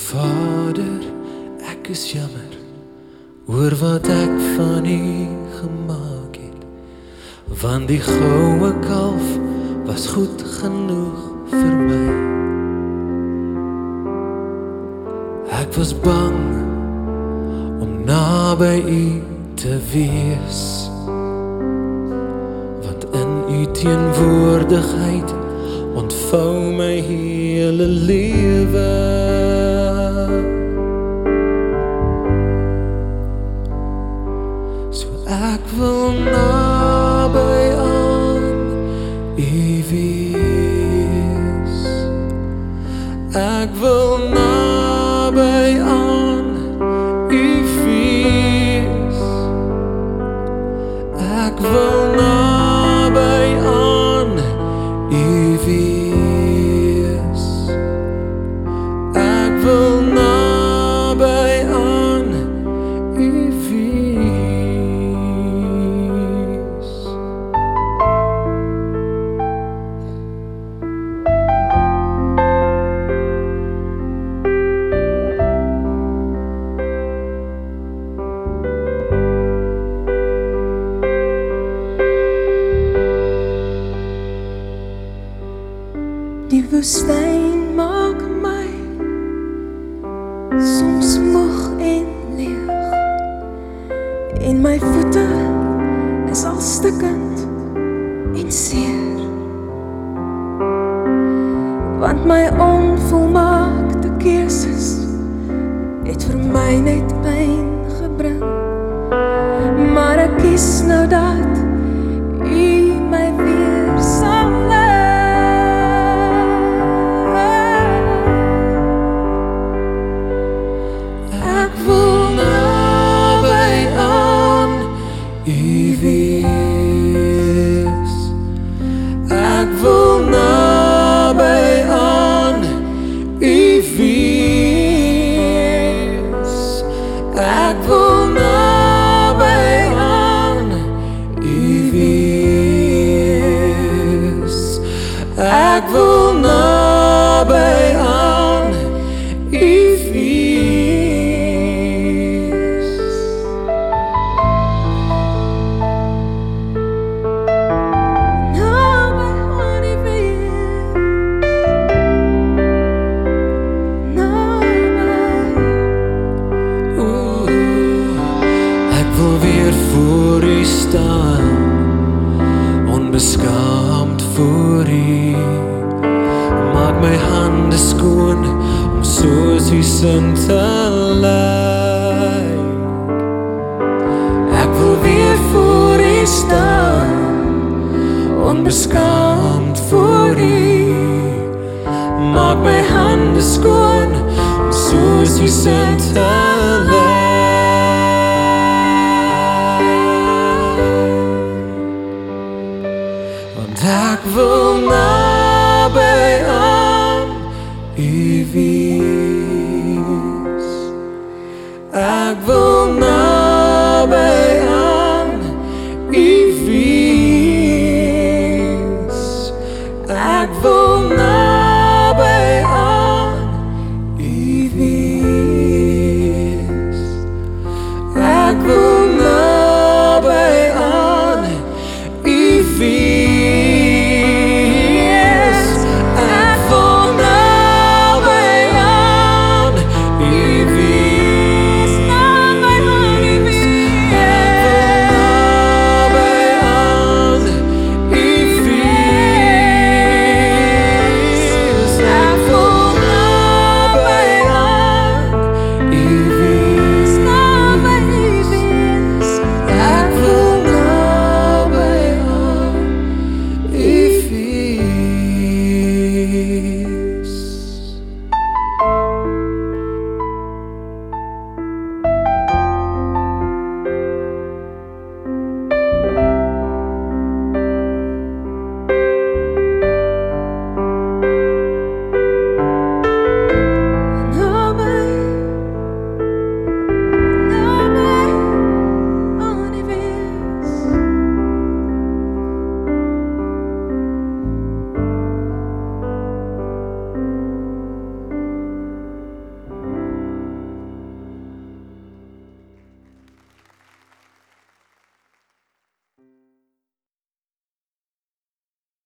Vader, ek is jammer oor wat ek van U gemaak het, want die goue kalf was goed genoeg vir my. Ek was bang om naby U te wees, want in U teenwoordigheid ontvou my hele lewe. So ek wil naby aan U wees. Ek wil naby aan U wees. Ek wil naby aan U wees. Ek wil naby aan U wees. Die woestijn maak my soms moeg en leeg, en my voete is al stikkend en seer, want my onvolmaakte keuses het vir my net pyn gebring, maar ek kies nou dat U my weer sal lei. Ek wil naby aan U wees. Ek wil naby aan U wees. Ek wil naby aan U wees. Ek wil naby aan U wees. Naby aan U wees. Naby. Ek wil weer voor U staan, onbeskaamd voor U. Maak my hande skoon om soos U sin te lyk. Ek wil weer voor U staan, onbeskaamd voor U. Maak my hande skoon om soos U sin te lyk.